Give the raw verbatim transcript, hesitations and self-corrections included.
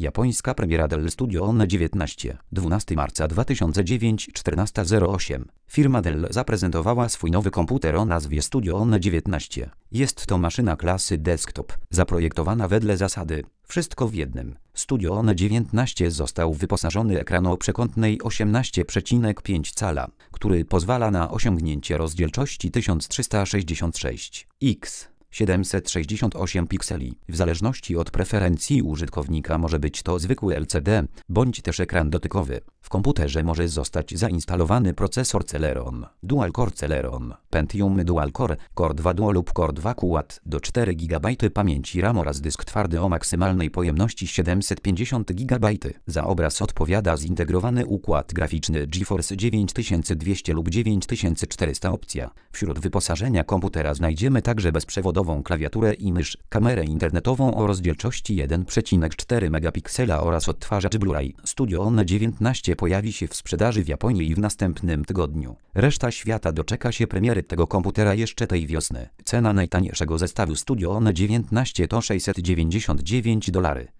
Japońska premiera Dell Studio One dziewiętnaście. dwunastego marca dwa tysiące dziewiątego, czternasta zero osiem. Firma Dell zaprezentowała swój nowy komputer o nazwie Studio One dziewiętnaście. Jest to maszyna klasy desktop, zaprojektowana wedle zasady wszystko w jednym. Studio One dziewiętnaście został wyposażony ekranem o przekątnej osiemnaście przecinek pięć cala, który pozwala na osiągnięcie rozdzielczości tysiąc trzysta sześćdziesiąt sześć na siedemset sześćdziesiąt osiem pikseli. W zależności od preferencji użytkownika może być to zwykły L C D, bądź też ekran dotykowy. W komputerze może zostać zainstalowany procesor Celeron, Dual Core Celeron, Pentium Dual Core, Core dwa Duo lub Core dwa Quad do czterech gigabajtów pamięci RAM oraz dysk twardy o maksymalnej pojemności siedemset pięćdziesiąt gigabajtów. Za obraz odpowiada zintegrowany układ graficzny GeForce dziewięć tysięcy dwieście lub dziewięć tysięcy czterysta opcja. Wśród wyposażenia komputera znajdziemy także bezprzewodową klawiaturę i mysz, kamerę internetową o rozdzielczości jeden przecinek cztery megapiksela oraz odtwarzacz Blu-ray. Studio One dziewiętnaście pojawi się w sprzedaży w Japonii i w następnym tygodniu. Reszta świata doczeka się premiery tego komputera jeszcze tej wiosny. Cena najtańszego zestawu Studio One dziewiętnaście to sześćset dziewięćdziesiąt dziewięć dolarów.